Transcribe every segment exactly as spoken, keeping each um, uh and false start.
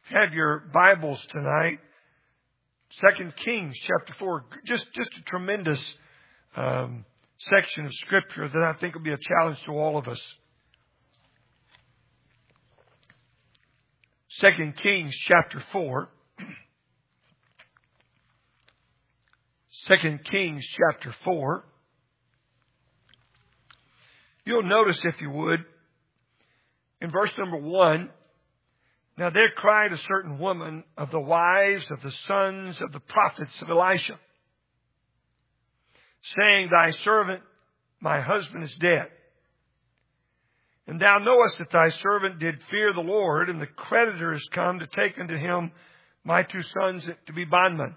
Have your Bibles tonight. Second Kings chapter four. Just, just a tremendous um, section of Scripture that I think will be a challenge to all of us. Second Kings chapter four. Second Kings chapter four. You'll notice, if you would, in verse number one, now there cried a certain woman of the wives of the sons of the prophets of Elisha, saying, Thy servant, my husband, is dead. And thou knowest that thy servant did fear the Lord, and the creditor is come to take unto him my two sons to be bondmen.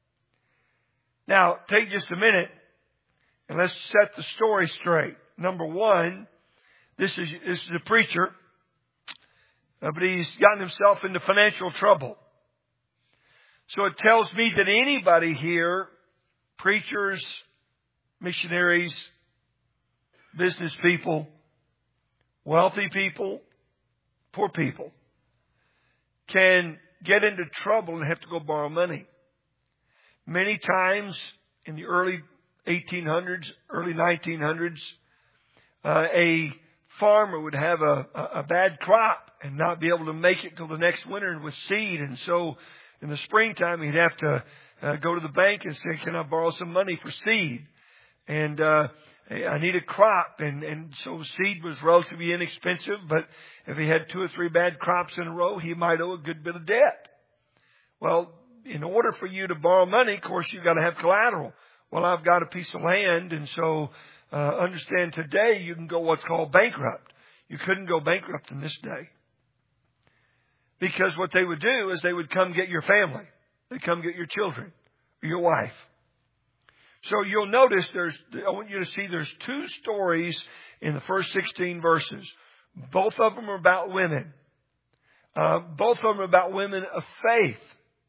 Now, take just a minute, and let's set the story straight. Number one, this is, this is a preacher. Uh, but he's gotten himself into financial trouble. So it tells me that anybody here, preachers, missionaries, business people, wealthy people, poor people, can get into trouble and have to go borrow money. Many times in the early eighteen hundreds, early nineteen hundreds, uh, a farmer would have a, a, a bad crop and not be able to make it till the next winter with seed. And so in the springtime, he'd have to uh, go to the bank and say, can I borrow some money for seed? And uh, I need a crop. And, and so seed was relatively inexpensive. But if he had two or three bad crops in a row, he might owe a good bit of debt. Well, in order for you to borrow money, of course, you've got to have collateral. Well, I've got a piece of land. And so uh, understand today you can go what's called bankrupt. You couldn't go bankrupt in this day. Because what they would do is they would come get your family. They'd come get your children or your wife. So you'll notice there's, I want you to see there's two stories in the first sixteen verses. Both of them are about women. Uh, both of them are about women of faith.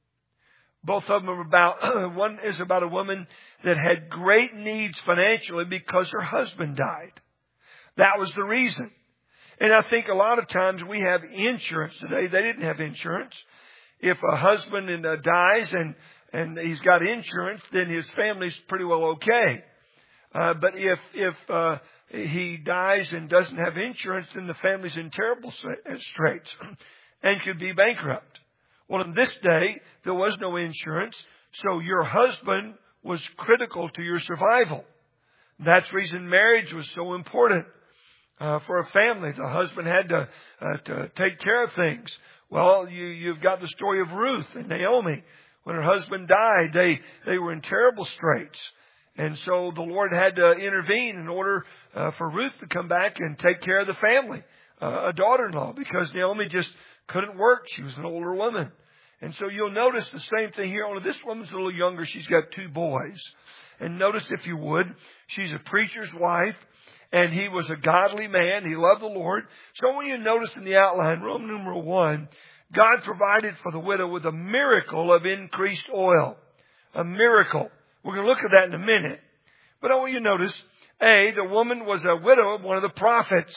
Both of them are about, one is about a woman that had great needs financially because her husband died. That was the reason. And I think a lot of times we have insurance today. They didn't have insurance. If a husband uh, dies and, and he's got insurance, then his family's pretty well okay. Uh, but if, if, uh, he dies and doesn't have insurance, then the family's in terrible straits and could be bankrupt. Well, in this day, there was no insurance. So your husband was critical to your survival. That's the reason marriage was so important. Uh, for a family, the husband had to, uh, to take care of things. Well, you, you've got the story of Ruth and Naomi. When her husband died, they, they were in terrible straits. And so the Lord had to intervene in order uh, for Ruth to come back and take care of the family, uh, a daughter-in-law, because Naomi just couldn't work. She was an older woman. And so you'll notice the same thing here. Only this woman's a little younger. She's got two boys. And notice, if you would, she's a preacher's wife. And he was a godly man. He loved the Lord. So when you notice in the outline, Roman numeral one, God provided for the widow with a miracle of increased oil. A miracle. We're going to look at that in a minute. But I want you to notice, A, the woman was a widow of one of the prophets.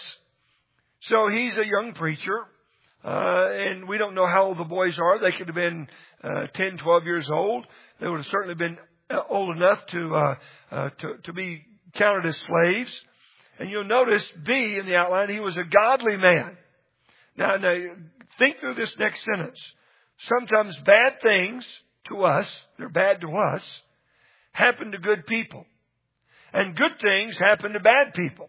So he's a young preacher. Uh, and we don't know how old the boys are. They could have been uh, ten, twelve years old. They would have certainly been old enough to, uh, uh, to, to be counted as slaves. And you'll notice, B, in the outline, he was a godly man. Now, now, think through this next sentence. Sometimes bad things to us, they're bad to us, happen to good people. And good things happen to bad people.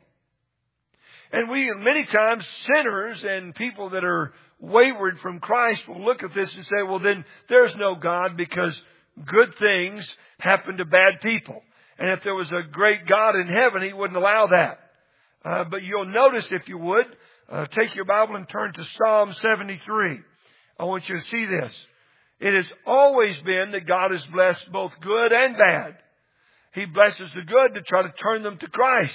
And we, many times, sinners and people that are wayward from Christ will look at this and say, well, then there's no God because good things happen to bad people. And if there was a great God in heaven, He wouldn't allow that. Uh, but you'll notice, if you would, uh, take your Bible and turn to Psalm seventy-three. I want you to see this. It has always been that God has blessed both good and bad. He blesses the good to try to turn them to Christ.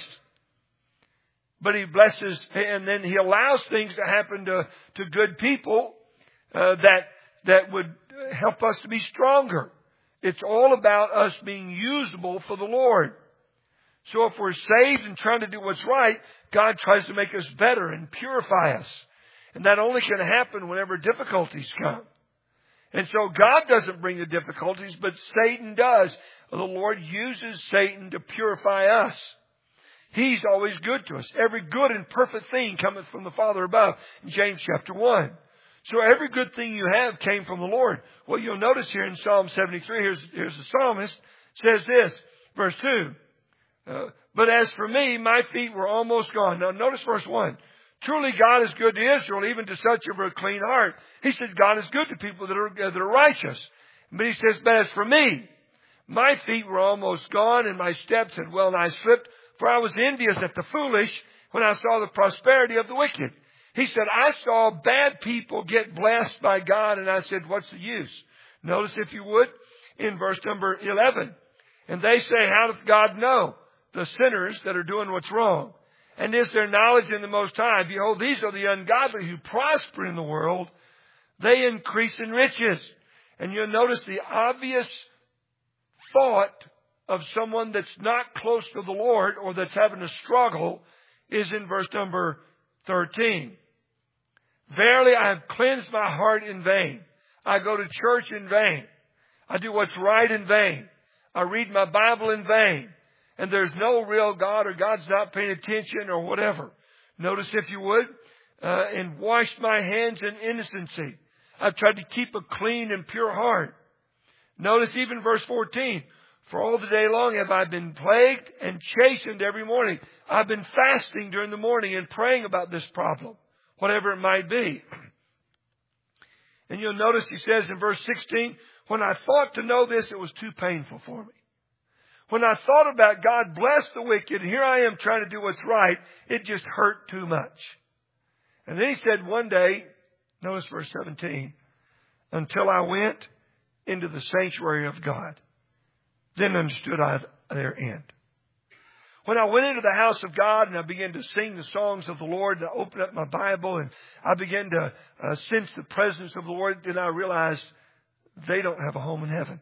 But He blesses, and then He allows things to happen to, to good people uh, that, that would help us to be stronger. It's all about us being usable for the Lord. So if we're saved and trying to do what's right, God tries to make us better and purify us. And that only can happen whenever difficulties come. And so God doesn't bring the difficulties, but Satan does. The Lord uses Satan to purify us. He's always good to us. Every good and perfect thing cometh from the Father above, in James chapter one. So every good thing you have came from the Lord. Well, you'll notice here in Psalm seventy-three, here's, here's the psalmist, says this, verse two. Uh, but as for me, my feet were almost gone. Now notice verse one. Truly God is good to Israel, even to such of a clean heart. He said God is good to people that are, that are righteous. But he says, but as for me, my feet were almost gone, and my steps had well nigh slipped, for I was envious at the foolish when I saw the prosperity of the wicked. He said, I saw bad people get blessed by God, and I said, what's the use? Notice, if you would, in verse number eleven. And they say, how doth God know? The sinners that are doing what's wrong. And is there knowledge in the Most High? Behold, these are the ungodly who prosper in the world. They increase in riches. And you'll notice the obvious thought of someone that's not close to the Lord or that's having a struggle is in verse number thirteen. Verily, I have cleansed my heart in vain. I go to church in vain. I do what's right in vain. I read my Bible in vain. And there's no real God, or God's not paying attention, or whatever. Notice, if you would, uh, and washed my hands in innocency. I've tried to keep a clean and pure heart. Notice even verse fourteen. For all the day long have I been plagued and chastened every morning. I've been fasting during the morning and praying about this problem, whatever it might be. And you'll notice he says in verse sixteen, when I thought to know this, it was too painful for me. When I thought about God bless the wicked, and here I am trying to do what's right, it just hurt too much. And then he said one day, notice verse seventeen, until I went into the sanctuary of God, then understood I their end. When I went into the house of God and I began to sing the songs of the Lord, and I opened up my Bible and I began to uh, sense the presence of the Lord, then I realized they don't have a home in heaven.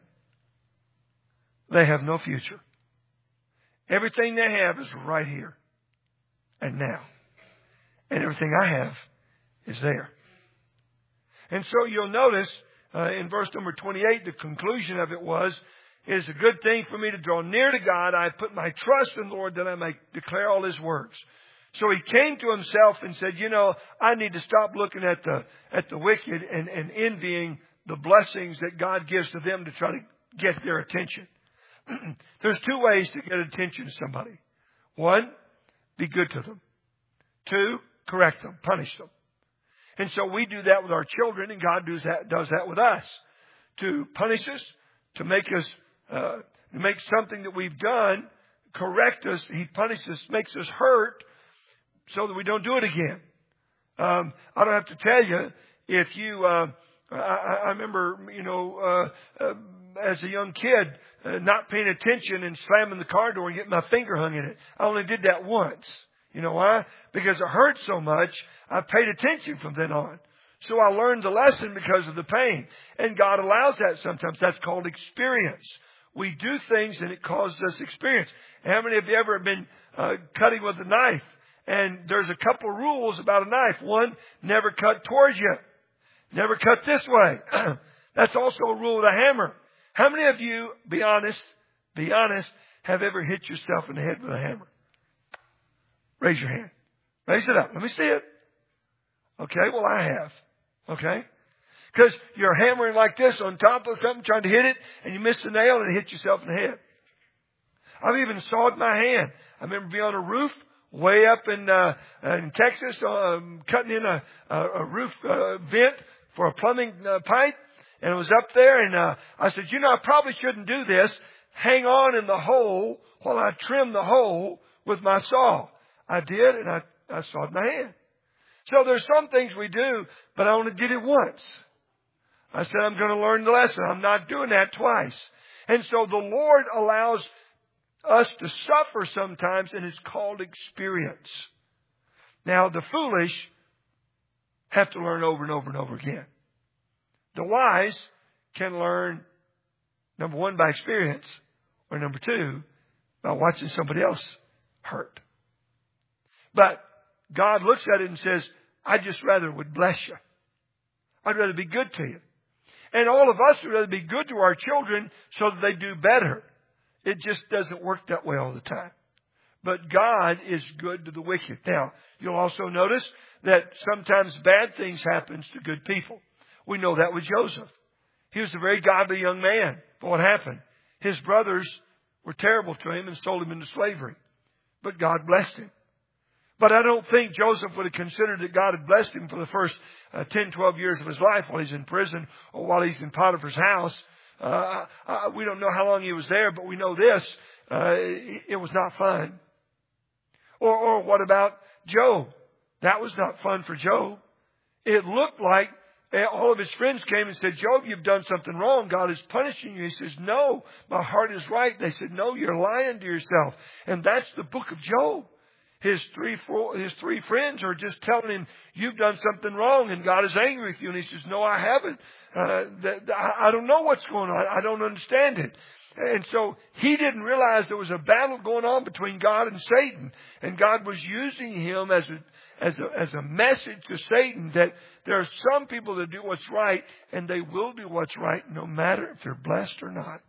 They have no future. Everything they have is right here and now. And everything I have is there. And so you'll notice uh, in verse number twenty-eight, the conclusion of it was, it is a good thing for me to draw near to God. I put my trust in the Lord that I may declare all His works. So he came to himself and said, you know, I need to stop looking at the at the wicked and, and envying the blessings that God gives to them to try to get their attention. There's two ways to get attention to somebody. One, be good to them. Two, correct them, punish them. And so we do that with our children, and God does that, does that with us. To punish us, to make us, uh, to make something that we've done, correct us. He punishes us, makes us hurt, so that we don't do it again. Um, I don't have to tell you, if you, uh, I, I remember, you know, uh, uh, as a young kid, uh, not paying attention and slamming the car door and getting my finger hung in it. I only did that once. You know why? Because it hurt so much, I paid attention from then on. So I learned the lesson because of the pain. And God allows that sometimes. That's called experience. We do things and it causes us experience. How many of you ever been uh, cutting with a knife? And there's a couple of rules about a knife. One, never cut towards you. Never cut this way. That's also a rule of the hammer. How many of you, be honest, be honest, have ever hit yourself in the head with a hammer? Raise your hand. Raise it up. Let me see it. Okay, well, I have. Okay? Because you're hammering like this on top of something, trying to hit it, and you miss the nail and hit yourself in the head. I've even sawed my hand. I remember being on a roof way up in uh, in Texas, um, cutting in a, a, a roof uh, vent for a plumbing uh, pipe. And it was up there, and uh, I said, you know, I probably shouldn't do this. Hang on in the hole while I trim the hole with my saw. I did, and I, I sawed my hand. So there's some things we do, but I only did it once. I said, I'm going to learn the lesson. I'm not doing that twice. And so the Lord allows us to suffer sometimes, and it's called experience. Now, the foolish have to learn over and over and over again. The wise can learn, number one, by experience, or number two, by watching somebody else hurt. But God looks at it and says, I just rather would bless you. I'd rather be good to you. And all of us would rather be good to our children so that they do better. It just doesn't work that way all the time. But God is good to the wicked. Now, you'll also notice that sometimes bad things happen to good people. We know that with Joseph. He was a very godly young man. But what happened? His brothers were terrible to him and sold him into slavery. But God blessed him. But I don't think Joseph would have considered that God had blessed him for the first uh, ten, twelve years of his life while he's in prison or while he's in Potiphar's house. Uh, uh, we don't know how long he was there, but we know this. Uh, it, it was not fun. Or, or what about Job? That was not fun for Job. It looked like all of his friends came and said, Job, you've done something wrong. God is punishing you. He says, no, my heart is right. They said, no, you're lying to yourself. And that's the book of Job. His three, four, his three friends are just telling him, you've done something wrong and God is angry with you. And he says, no, I haven't. Uh, that, I, I don't know what's going on. I don't understand it. And so he didn't realize there was a battle going on between God and Satan. And God was using him as a, as a, as a message to Satan that there are some people that do what's right and they will do what's right no matter if they're blessed or not.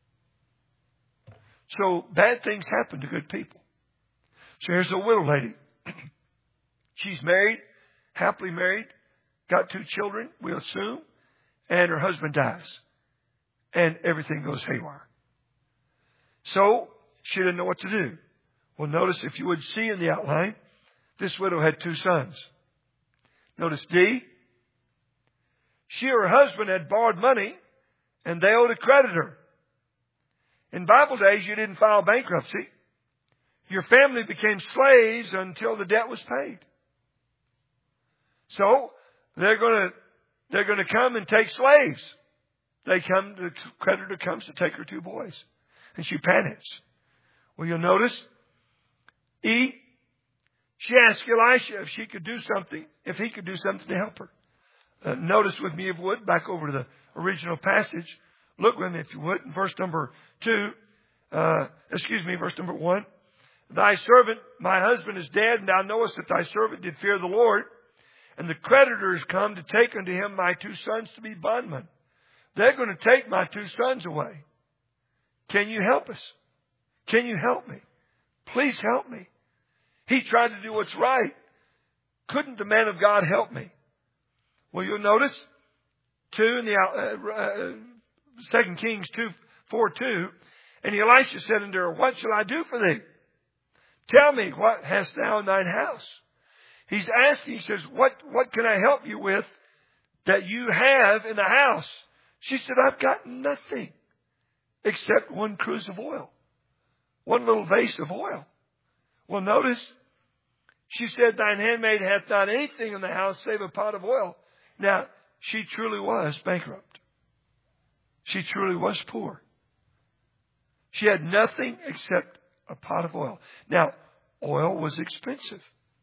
So bad things happen to good people. So here's a widow lady. She's married, happily married, got two children, we assume, and her husband dies. And everything goes haywire. So she didn't know what to do. Well, notice if you would see in the outline, this widow had two sons. Notice D. She or her husband had borrowed money and they owed a creditor. In Bible days, you didn't file bankruptcy. Your family became slaves until the debt was paid. So they're going to, they're going to come and take slaves. They come, the creditor comes to take her two boys. And she panics. Well, you'll notice, E, she asked Elisha if she could do something, if he could do something to help her. Uh, notice with me, if you would, back over to the original passage. Look with me, if you would, in verse number two, uh, excuse me, verse number one. Thy servant, my husband, is dead, and thou knowest that thy servant did fear the Lord. And the creditors come to take unto him my two sons to be bondmen. They're going to take my two sons away. Can you help us? Can you help me? Please help me. He tried to do what's right. Couldn't the man of God help me? Well, you'll notice, two in the uh, uh, Second Kings two, four, two, and Elisha said unto her, what shall I do for thee? Tell me, what hast thou in thine house? He's asking, he says, what, what can I help you with that you have in the house? She said, I've got nothing except one cruse of oil. One little vase of oil. Well, notice, she said, thine handmaid hath not anything in the house save a pot of oil. Now, she truly was bankrupt. She truly was poor. She had nothing except a pot of oil. Now, oil was expensive.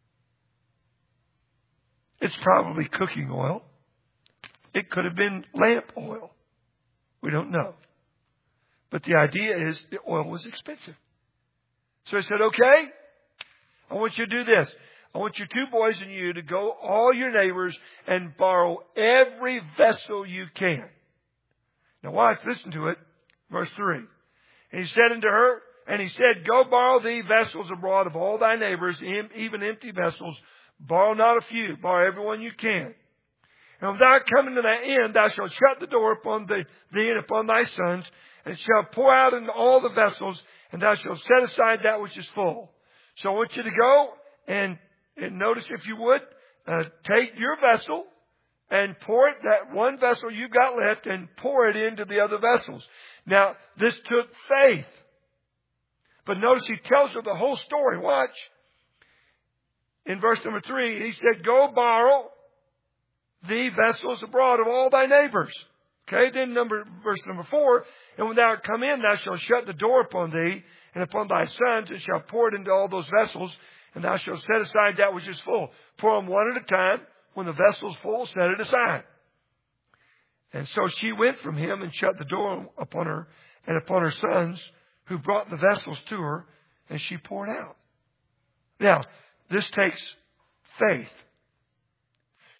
It's probably cooking oil. It could have been lamp oil. We don't know. But the idea is the oil was expensive. So I said, okay, I want you to do this. I want your two boys and you to go all your neighbors and borrow every vessel you can. Now, wife, listen to it. Verse three. And he said unto her, and he said, go borrow thee vessels abroad of all thy neighbors, even empty vessels. Borrow not a few. Borrow every one you can. And when thou coming to that end, thou shalt shut the door upon thee and upon thy sons, and shalt pour out into all the vessels, and thou shalt set aside that which is full. So I want you to go and, and notice, if you would, uh, take your vessel and pour it, that one vessel you've got left, and pour it into the other vessels. Now, this took faith. But notice he tells her the whole story. Watch. In verse number three, he said, go borrow thee vessels abroad of all thy neighbors. Okay, then number, verse number four, and when thou art come in, thou shalt shut the door upon thee and upon thy sons, and shalt pour it into all those vessels, and thou shalt set aside that which is full. Pour them one at a time. When the vessel's full, set it aside. And so she went from him and shut the door upon her and upon her sons, who brought the vessels to her, and she poured out. Now, this takes faith.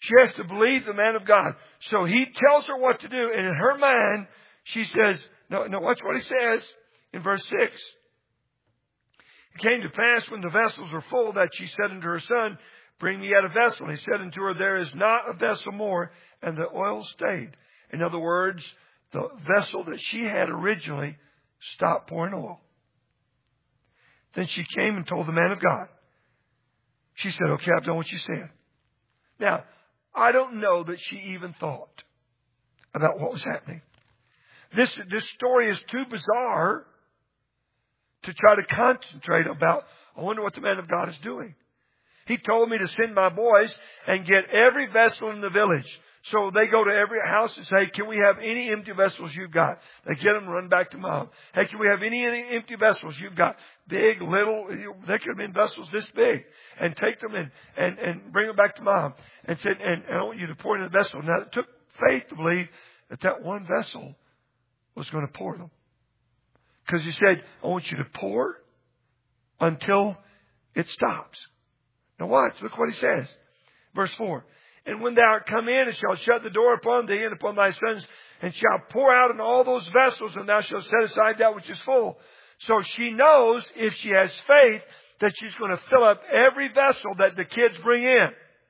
She has to believe the man of God. So he tells her what to do. And in her mind, she says, no, no, watch what he says in verse six. It came to pass when the vessels were full that she said unto her son, bring me yet a vessel. And he said unto her, there is not a vessel more. And the oil stayed. In other words, the vessel that she had originally stopped pouring oil. Then she came and told the man of God. She said, okay, I've done what you said. Now, I don't know that she even thought about what was happening. This, this story is too bizarre to try to concentrate about. I wonder what the man of God is doing. He told me to send my boys and get every vessel in the village. So they go to every house and say, can we have any empty vessels you've got? They get them and run back to mom. Hey, can we have any, any empty vessels you've got? Big, little, they could have been vessels this big. And take them and, and, and bring them back to mom. And said, and, and I want you to pour in the vessel. Now it took faith to believe that that one vessel was going to pour them. Because he said, I want you to pour until it stops. Now watch, look what he says. Verse four. And when thou art come in, and shalt shut the door upon thee and upon thy sons, and shalt pour out in all those vessels, and thou shalt set aside that which is full. So she knows, if she has faith, that she's going to fill up every vessel that the kids bring in.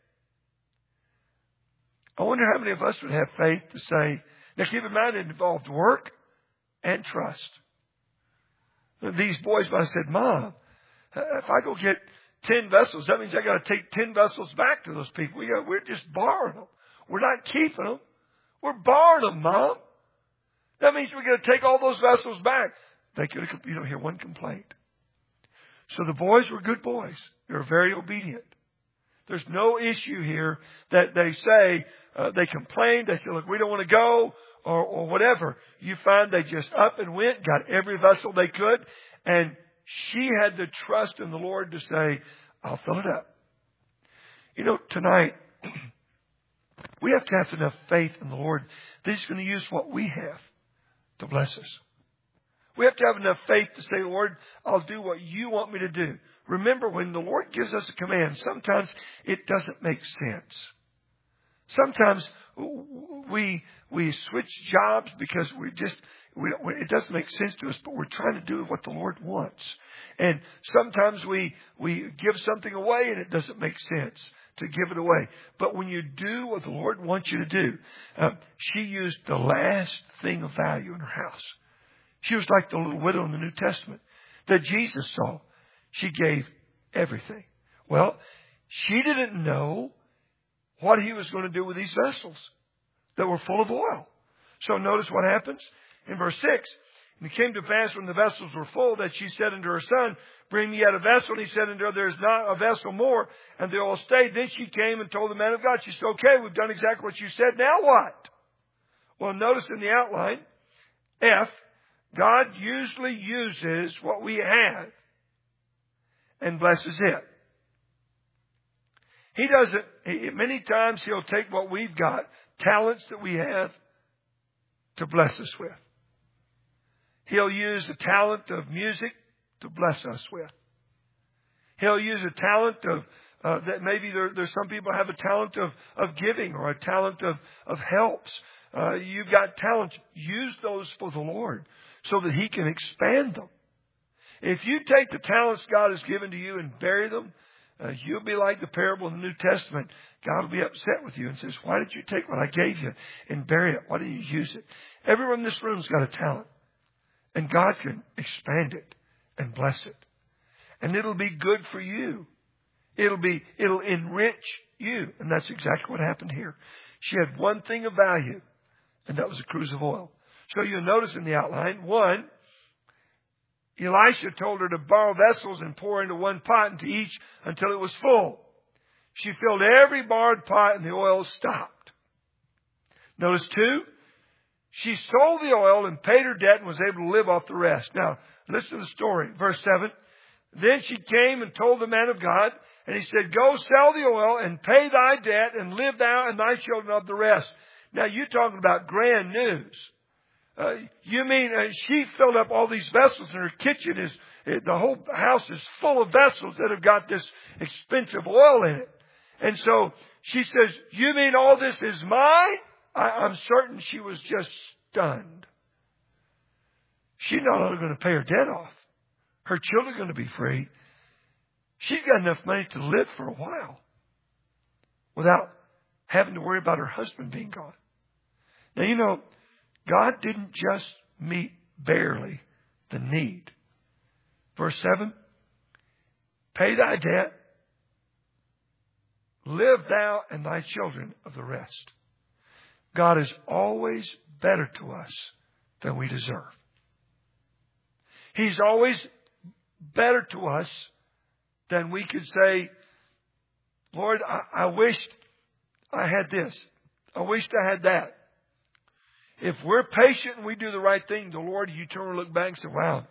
I wonder how many of us would have faith to say, now keep in mind it involved work and trust. These boys might have said, Mom, if I go get ten vessels, that means I got to take ten vessels back to those people. We got, we're just borrowing them. We're not keeping them. We're borrowing them, Mom. That means we're going to take all those vessels back. They could have, you don't hear one complaint. So the boys were good boys. They were very obedient. There's no issue here that they say, uh, they complained. They say, look, we don't want to go or, or whatever. You find they just up and went, got every vessel they could. And she had the trust in the Lord to say, I'll fill it up. You know, tonight, we have to have enough faith in the Lord that He's going to use what we have to bless us. We have to have enough faith to say, Lord, I'll do what you want me to do. Remember, when the Lord gives us a command, sometimes it doesn't make sense. Sometimes we we switch jobs because we just we, it doesn't make sense to us, but we're trying to do what the Lord wants. And sometimes we we give something away and it doesn't make sense to give it away. But when you do what the Lord wants you to do, uh, she used the last thing of value in her house. She was like the little widow in the New Testament that Jesus saw. She gave everything. Well, she didn't know what He was going to do with these vessels that were full of oil. So notice what happens in verse six. And it came to pass when the vessels were full that she said unto her son, bring me yet a vessel. And he said unto her, there is not a vessel more. And the oil stayed. Then she came and told the man of God. She said, okay, we've done exactly what you said. Now what? Well, notice in the outline, F, God usually uses what we have and blesses it. He doesn't, he, many times He'll take what we've got, talents that we have, to bless us with. He'll use the talent of music to bless us with. He'll use a talent of, uh, that maybe there, there's some people have a talent of, of giving or a talent of, of helps. Uh, you've got talents. Use those for the Lord so that He can expand them. If you take the talents God has given to you and bury them, uh, you'll be like the parable in the New Testament. God will be upset with you and says, why did you take what I gave you and bury it? Why didn't you use it? Everyone in this room's got a talent. And God can expand it and bless it. And it'll be good for you. It'll be, it'll enrich you. And that's exactly what happened here. She had one thing of value, and that was a cruse of oil. So you'll notice in the outline, one, Elisha told her to borrow vessels and pour into one pot into each until it was full. She filled every borrowed pot and the oil stopped. Notice two, she sold the oil and paid her debt and was able to live off the rest. Now, listen to the story. Verse seven. Then she came and told the man of God, and he said, go sell the oil and pay thy debt and live thou and thy children of the rest. Now, you're talking about grand news. Uh, you mean uh, she filled up all these vessels and her kitchen is, uh, the whole house is full of vessels that have got this expensive oil in it. And so She says, you mean all this is mine? I, I'm certain she was just stunned. She's not only going to pay her debt off. Her children are going to be free. She's got enough money to live for a while without having to worry about her husband being gone. Now, you know, God didn't just meet barely the need. Verse seven, pay thy debt, live thou and thy children of the rest. God is always better to us than we deserve. He's always better to us than we could say, Lord, I, I wished I had this. I wished I had that. If we're patient and we do the right thing, the Lord, you turn and look back and say, wow,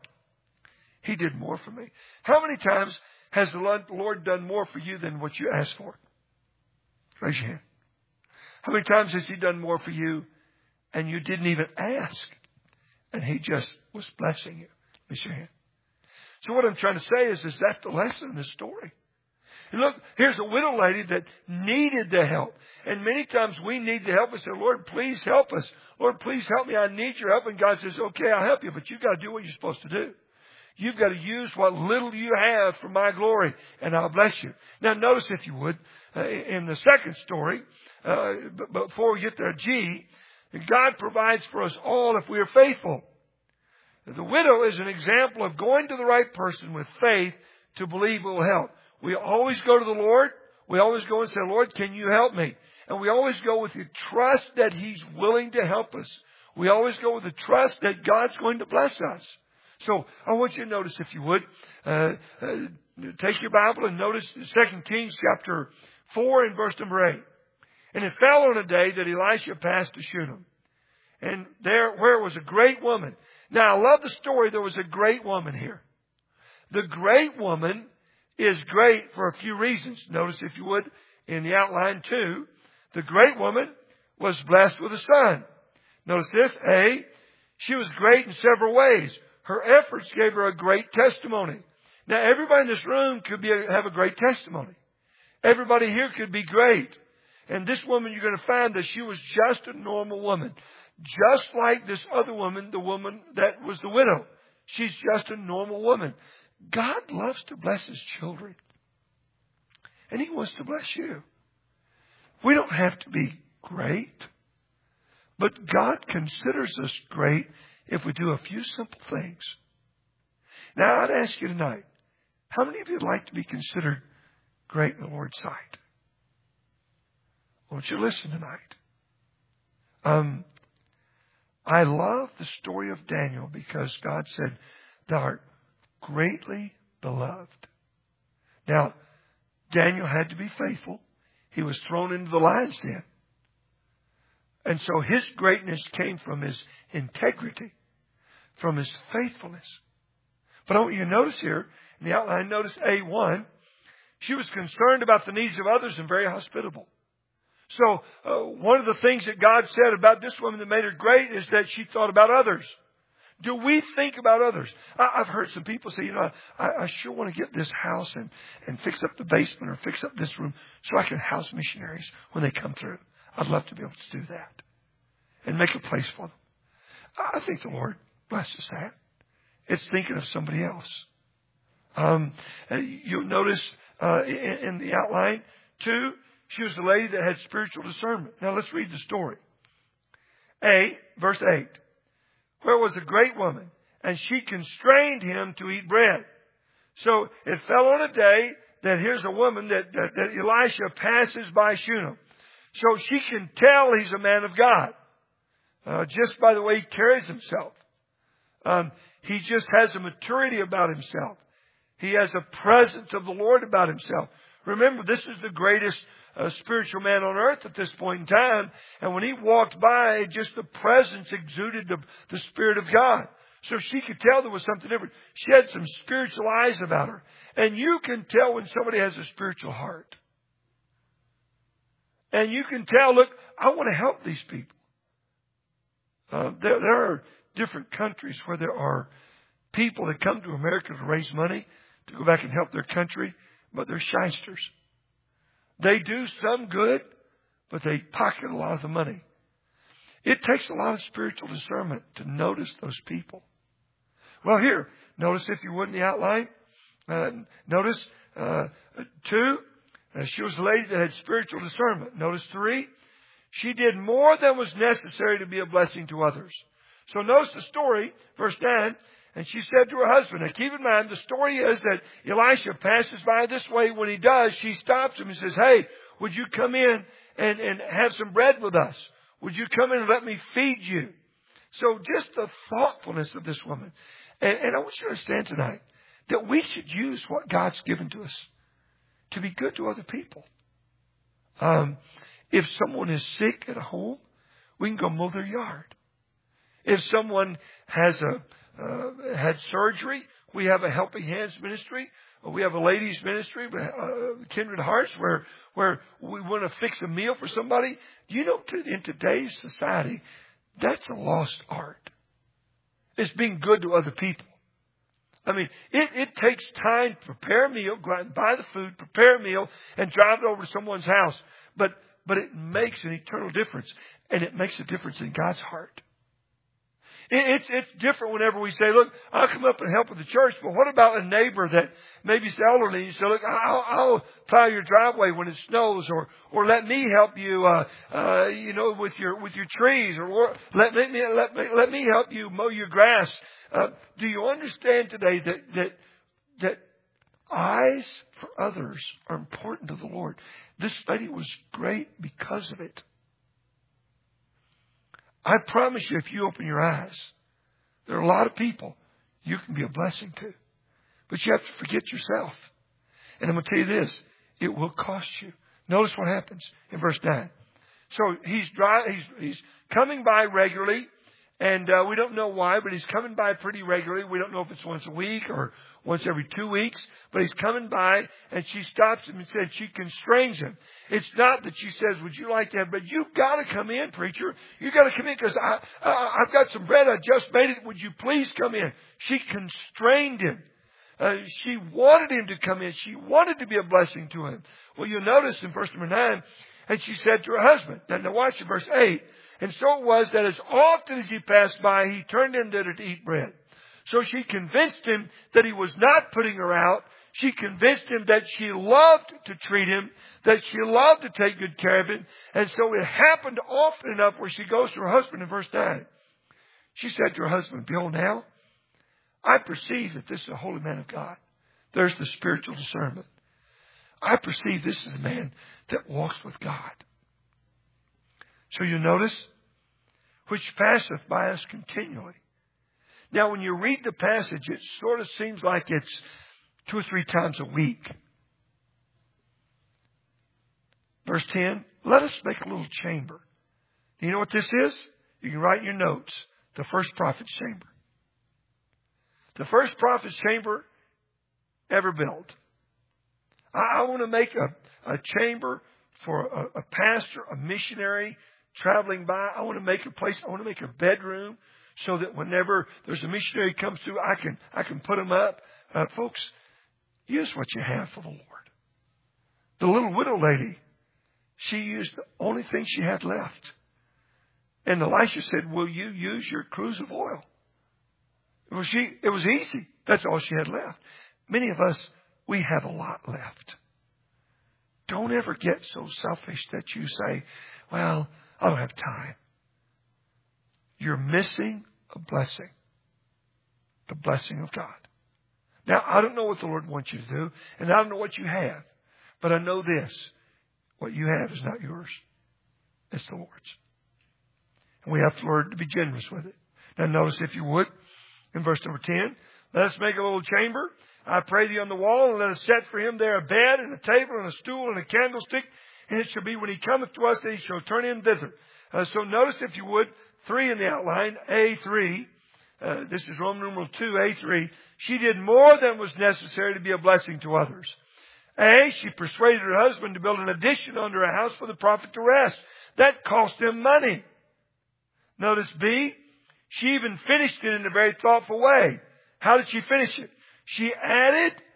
He did more for me. How many times has the Lord done more for you than what you asked for? Raise your hand. How many times has He done more for you and you didn't even ask and He just was blessing you? Raise your hand. So what I'm trying to say is, is that's the lesson in this story. And look, here's a widow lady that needed the help. And many times we need the help. We say, Lord, please help us. Lord, please help me. I need your help. And God says, okay, I'll help you, but you've got to do what you're supposed to do. You've got to use what little you have for my glory, and I'll bless you. Now, notice, if you would, uh, in the second story, uh, but before we get there, G, God provides for us all if we are faithful. The widow is an example of going to the right person with faith to believe it will help. We always go to the Lord. We always go and say, Lord, can you help me? And we always go with the trust that He's willing to help us. We always go with the trust that God's going to bless us. So I want you to notice, if you would, uh, uh, take your Bible and notice Second Kings chapter four and verse number eight. And it fell on a day that Elisha passed to Shunem. And there, where was a great woman. Now, I love the story. There was a great woman here. The great woman is great for a few reasons. Notice, if you would, in the outline too, the great woman was blessed with a son. Notice this. A, she was great in several ways. Her efforts gave her a great testimony. Now, everybody in this room could be a, have a great testimony. Everybody here could be great. And this woman, you're going to find that she was just a normal woman. Just like this other woman, the woman that was the widow. She's just a normal woman. God loves to bless His children. And He wants to bless you. We don't have to be great. But God considers us great if we do a few simple things. Now, I'd ask you tonight, how many of you would like to be considered great in the Lord's sight? I want you to listen tonight. Um, I love the story of Daniel because God said, thou art greatly beloved. Now, Daniel had to be faithful. He was thrown into the lion's den. And so his greatness came from his integrity, from his faithfulness. But I want you to notice here, in the outline, notice A one, she was concerned about the needs of others and very hospitable. So uh, one of the things that God said about this woman that made her great is that she thought about others. Do we think about others? I, I've heard some people say, you know, I, I sure want to get this house and, and fix up the basement or fix up this room so I can house missionaries when they come through. I'd love to be able to do that and make a place for them. I think the Lord blesses that. It's thinking of somebody else. Um, you'll notice uh, in, in the outline, too, she was the lady that had spiritual discernment. Now let's read the story. A, verse eight. Where was a great woman, and she constrained him to eat bread. So it fell on a day that here's a woman that, that, that Elisha passes by Shunem. So she can tell he's a man of God. Uh, just by the way he carries himself. Um, he just has a maturity about himself. He has a presence of the Lord about himself. Remember, this is the greatest uh, spiritual man on earth at this point in time. And when he walked by, just the presence exuded the, the Spirit of God. So she could tell there was something different. She had some spiritual eyes about her. And you can tell when somebody has a spiritual heart. And you can tell, look, I want to help these people. Uh, there, there are different countries where there are people that come to America to raise money to go back and help their country, but they're shysters. They do some good, but they pocket a lot of the money. It takes a lot of spiritual discernment to notice those people. Well, here, notice if you would in the outline. Uh, notice uh, two, uh, she was a lady that had spiritual discernment. Notice three, she did more than was necessary to be a blessing to others. So notice the story, verse nine, and she said to her husband, now keep in mind, the story is that Elisha passes by this way. When he does, she stops him and says, hey, would you come in and, and have some bread with us? Would you come in and let me feed you? So just the thoughtfulness of this woman. And, and I want you to understand tonight that we should use what God's given to us to be good to other people. Um, if someone is sick at home, we can go mow their yard. If someone has a uh, had surgery, we have a Helping Hands ministry. We have a ladies ministry, uh, Kindred Hearts, where where we want to fix a meal for somebody. Do you know, in today's society, that's a lost art. It's being good to other people. I mean, it, it takes time to prepare a meal, go out and buy the food, prepare a meal, and drive it over to someone's house. But but it makes an eternal difference, and it makes a difference in God's heart. It's, it's different whenever we say, look, I'll come up and help with the church, but what about a neighbor that maybe is elderly? And you say, look, I'll, I'll plow your driveway when it snows, or, or let me help you, uh, uh, you know, with your, with your trees, or, or let me, let me, let me help you mow your grass. Uh, do you understand today that, that, that eyes for others are important to the Lord? This lady was great because of it. I promise you, if you open your eyes, there are a lot of people you can be a blessing to. But you have to forget yourself. And I'm going to tell you this, it will cost you. Notice what happens in verse nine. So he's dry, he's, he's coming by regularly, and uh, we don't know why, but he's coming by pretty regularly. We don't know if it's once a week or once every two weeks, but he's coming by, and she stops him and said she constrains him. It's not that she says, would you like to have bread? You've got to come in, preacher. You've got to come in because I, I, I've got some bread. I just made it. Would you please come in? She constrained him. Uh, she wanted him to come in. She wanted to be a blessing to him. Well, you'll notice in verse number nine, and she said to her husband, now, now watch in verse eight, and so it was that as often as he passed by, he turned in to eat bread. So she convinced him that he was not putting her out. She convinced him that she loved to treat him, that she loved to take good care of him. And so it happened often enough where she goes to her husband in verse nine. She said to her husband, behold now, I perceive that this is a holy man of God. There's the spiritual discernment. I perceive this is a man that walks with God. So you notice, which passeth by us continually. Now, when you read the passage, it sort of seems like it's two or three times a week. Verse ten, let us make a little chamber. You know what this is? You can write in your notes, the first prophet's chamber. The first prophet's chamber ever built. I, I want to make a, a chamber for a, a pastor, a missionary traveling by. I want to make a place, I want to make a bedroom so that whenever there's a missionary comes through, I can, I can put them up. Uh, folks, use what you have for the Lord. The little widow lady, she used the only thing she had left. And Elisha said, will you use your cruse of oil? Well, she, it was easy. That's all she had left. Many of us, we have a lot left. Don't ever get so selfish that you say, well, I don't have time. You're missing a blessing. The blessing of God. Now, I don't know what the Lord wants you to do, and I don't know what you have, but I know this. What you have is not yours. It's the Lord's. And we have to learn to be generous with it. Now, notice, if you would, in verse number ten, let us make a little chamber. I pray thee on the wall, and let us set for him there a bed, and a table, and a stool, and a candlestick. And it shall be when he cometh to us that he shall turn in thither. Uh, so notice, if you would, three in the outline, A three. Uh, this is Roman numeral two, A three. She did more than was necessary to be a blessing to others. A, she persuaded her husband to build an addition under a house for the prophet to rest. That cost him money. Notice B, she even finished it in a very thoughtful way. How did she finish it? She added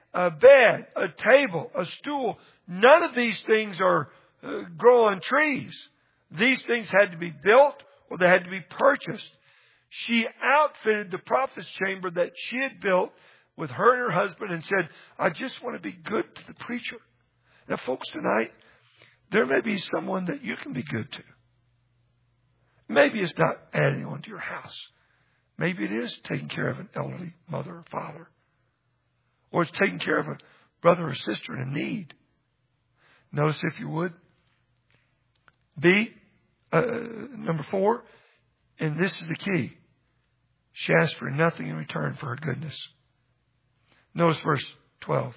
a bed, a table, a stool. None of these things are uh, grow on trees. These things had to be built or they had to be purchased. She outfitted the prophet's chamber that she had built with her and her husband and said, I just want to be good to the preacher. Now, folks, tonight, there may be someone that you can be good to. Maybe it's not adding on to your house. Maybe it is taking care of an elderly mother or father. Or it's taking care of a brother or sister in need. Notice, if you would, B, uh, number four, and this is the key. She asked for nothing in return for her goodness. Notice verse twelve.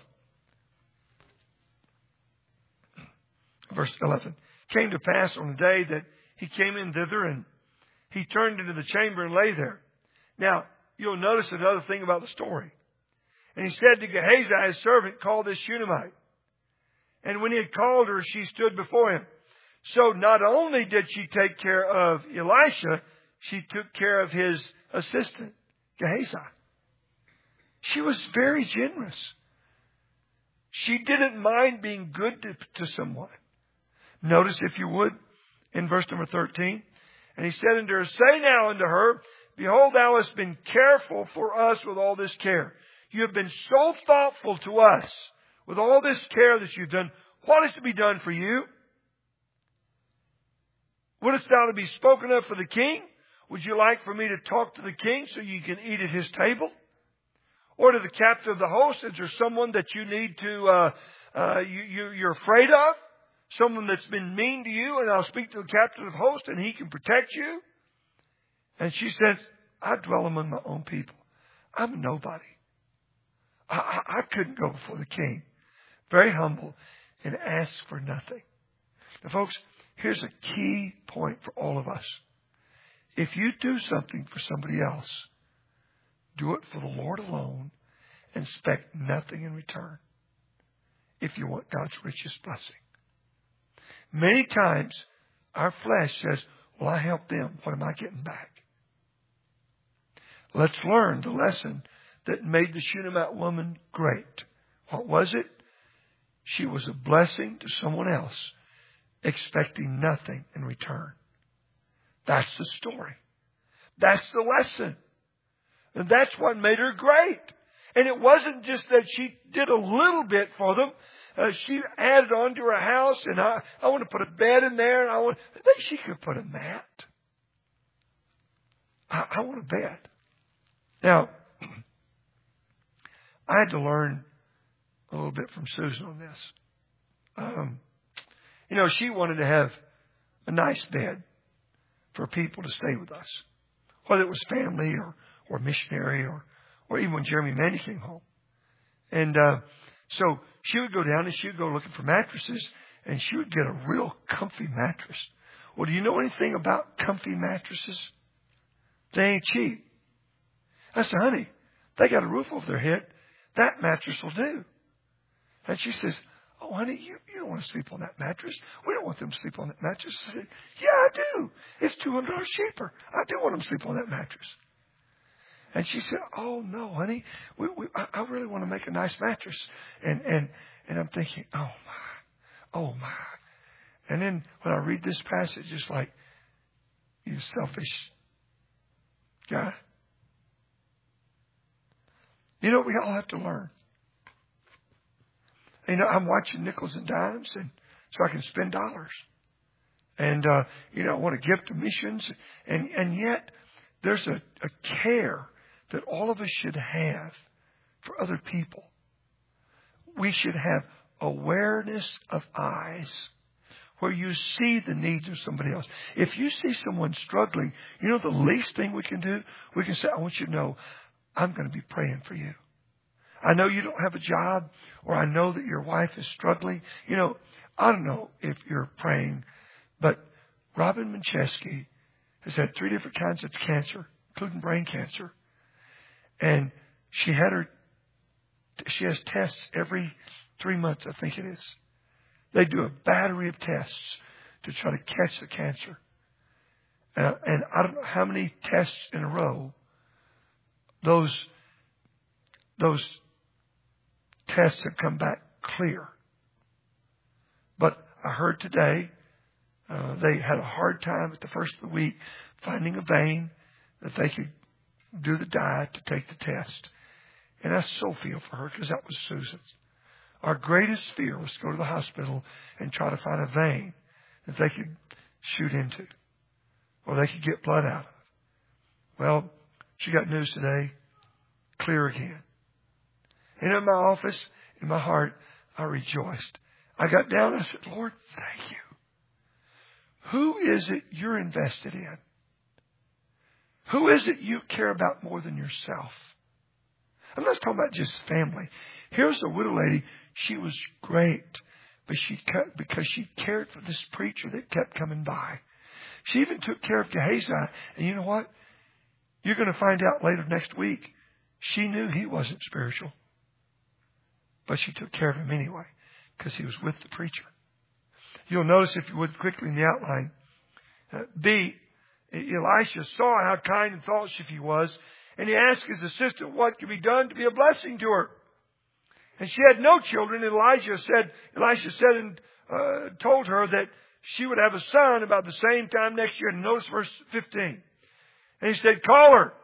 Verse eleven. Came to pass on the day that he came in thither, and he turned into the chamber and lay there. Now, you'll notice another thing about the story. And he said to Gehazi, his servant, call this Shunammite. And when he had called her, she stood before him. So not only did she take care of Elisha, she took care of his assistant, Gehazi. She was very generous. She didn't mind being good to, to someone. Notice, if you would, in verse number thirteen. And he said unto her, say now unto her, behold, thou hast been careful for us with all this care. You have been so thoughtful to us with all this care that you've done. What is to be done for you? Wouldst thou to be spoken of for the king? Would you like for me to talk to the king so you can eat at his table? Or to the captain of the host, is there someone that you need to, uh, uh, you, you, you're afraid of? Someone that's been mean to you, and I'll speak to the captain of the host and he can protect you? And she says, I dwell among my own people. I'm a nobody. I, I, I couldn't go before the king. Very humble and ask for nothing. Now, folks, here's a key point for all of us. If you do something for somebody else, do it for the Lord alone and expect nothing in return if you want God's richest blessing. Many times, our flesh says, well, I helped them. What am I getting back? Let's learn the lesson that made the Shunammite woman great. What was it? She was a blessing to someone else, expecting nothing in return. That's the story. That's the lesson. And that's what made her great. And it wasn't just that she did a little bit for them. Uh, she added on to her house, and I, I want to put a bed in there. And I want. I think she could put a mat. I, I want a bed. Now, I had to learn a little bit from Susan on this. Um, you know, she wanted to have a nice bed for people to stay with us, whether it was family or, or missionary or, or even when Jeremy Manny came home. And uh, so she would go down and she would go looking for mattresses, and she would get a real comfy mattress. Well, do you know anything about comfy mattresses? They ain't cheap. I said, honey, they got a roof over their head. That mattress will do. And she says, oh, honey, you, you don't want to sleep on that mattress. We don't want them to sleep on that mattress. I said, yeah, I do. It's two hundred dollars cheaper. I do want them to sleep on that mattress. And she said, oh, no, honey, we, we, I, I really want to make a nice mattress. And, and, and I'm thinking, oh, my, oh, my. And then when I read this passage, it's like, you selfish guy. You know, we all have to learn. You know, I'm watching nickels and dimes, and so I can spend dollars. And, uh, you know, I want to give to missions. And, and yet, there's a, a care that all of us should have for other people. We should have awareness of eyes where you see the needs of somebody else. If you see someone struggling, you know the least thing we can do? We can say, I want you to know, I'm going to be praying for you. I know you don't have a job, or I know that your wife is struggling. You know, I don't know if you're praying, but Robin Mincheski has had three different kinds of cancer, including brain cancer. And she had her, she has tests every three months, I think it is. They do a battery of tests to try to catch the cancer. Uh, and I don't know how many tests in a row those, those tests have come back clear. But I heard today uh, they had a hard time at the first of the week finding a vein that they could do the dye to take the test. And I so feel for her because that was Susan's. Our greatest fear was to go to the hospital and try to find a vein that they could shoot into or they could get blood out of. Well, she got news today, clear again. And in my office, in my heart, I rejoiced. I got down and I said, Lord, thank you. Who is it you're invested in? Who is it you care about more than yourself? I'm not talking about just family. Here's a widow lady. She was great, but she kept, because she cared for this preacher that kept coming by. She even took care of Gehazi. And you know what? You're going to find out later next week. She knew he wasn't spiritual, but she took care of him anyway because he was with the preacher. You'll notice, if you would, quickly in the outline, uh, B, Elisha saw how kind and thoughtful he was, and he asked his assistant what could be done to be a blessing to her. And she had no children. And Elijah said, Elisha said and uh, told her that she would have a son about the same time next year. And notice verse fifteen. And he said, call her.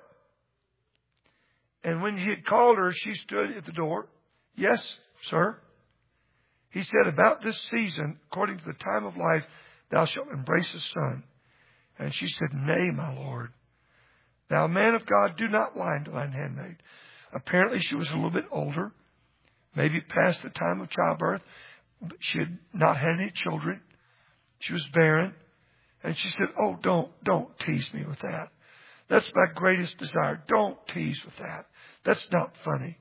And when he had called her, she stood at the door. Yes, sir. He said, about this season, according to the time of life, thou shalt embrace a son. And she said, nay, my Lord. Thou man of God, do not lie unto thine handmaid. Apparently she was a little bit older, maybe past the time of childbirth. But she had not had any children. She was barren. And she said, oh, don't, don't tease me with that. That's my greatest desire. Don't tease with that. That's not funny.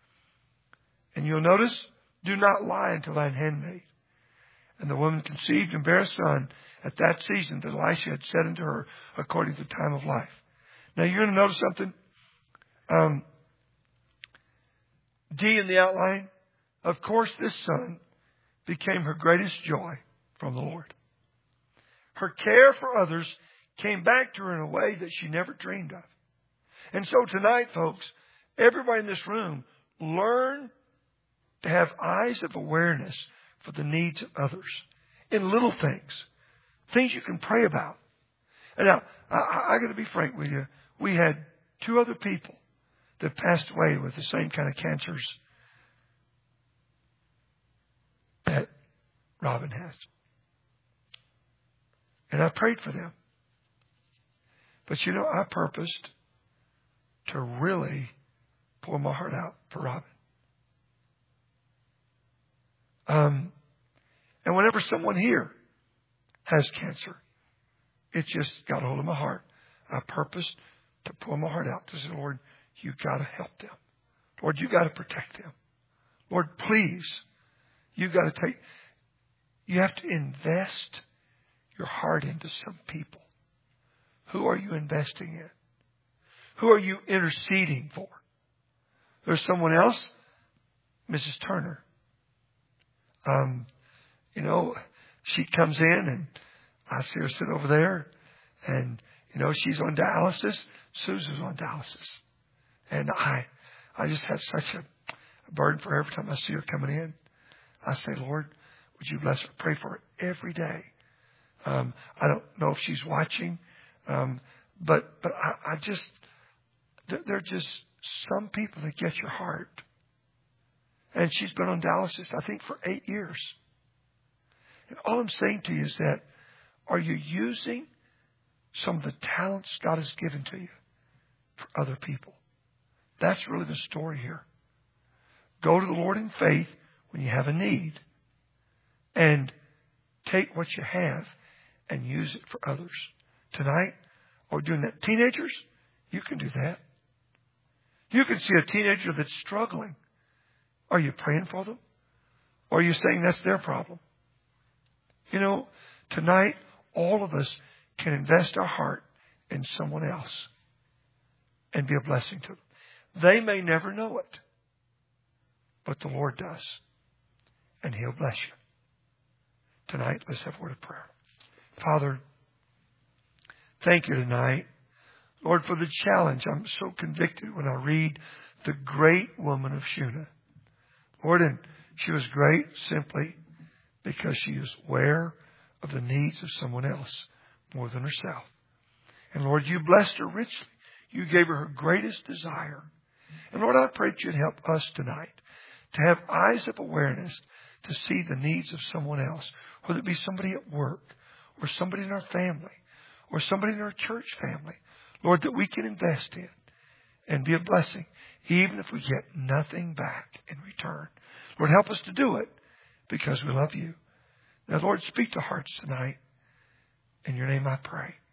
And you'll notice, do not lie unto thine handmaid. And the woman conceived and bare a son at that season that Elisha had said unto her, according to the time of life. Now you're going to notice something. Um, D in the outline. Of course, this son became her greatest joy from the Lord. Her care for others came back to her in a way that she never dreamed of. And so tonight, folks, everybody in this room, learn to have eyes of awareness for the needs of others in little things, things you can pray about. And now, I, I, I got to be frank with you. We had two other people that passed away with the same kind of cancers that Robin has. And I prayed for them. But you know, I purposed to really pour my heart out for Robin. Um, and whenever someone here has cancer, it just got a hold of my heart. I purposed to pour my heart out to say, Lord, you got to help them. Lord, you got to protect them. Lord, please, you got to take, you have to invest your heart into some people. Who are you investing in? Who are you interceding for? There's someone else, Missus Turner. Um, you know, she comes in and I see her sit over there and, you know, she's on dialysis. Susan's on dialysis. And I, I just have such a, a burden for her every time I see her coming in. I say, Lord, would you bless her? Pray for her every day. Um, I don't know if she's watching. Um, but, but I, I just, there, there are just some people that get your heart. And she's been on dialysis, I think, for eight years. And all I'm saying to you is that, are you using some of the talents God has given to you for other people? That's really the story here. Go to the Lord in faith when you have a need. And take what you have and use it for others. Tonight, or doing that. Teenagers, you can do that. You can see a teenager that's struggling. Are you praying for them? Or are you saying that's their problem? You know, tonight, all of us can invest our heart in someone else and be a blessing to them. They may never know it, but the Lord does. And He'll bless you. Tonight, let's have a word of prayer. Father, thank you tonight, Lord, for the challenge. I'm so convicted when I read the great woman of Shunah. Lord, and she was great simply because she was aware of the needs of someone else more than herself. And Lord, you blessed her richly. You gave her her greatest desire. And Lord, I pray that you'd help us tonight to have eyes of awareness to see the needs of someone else, whether it be somebody at work or somebody in our family or somebody in our church family, Lord, that we can invest in and be a blessing, even if we get nothing back in return. Lord, help us to do it because we love you. Now, Lord, speak to hearts tonight. In your name I pray.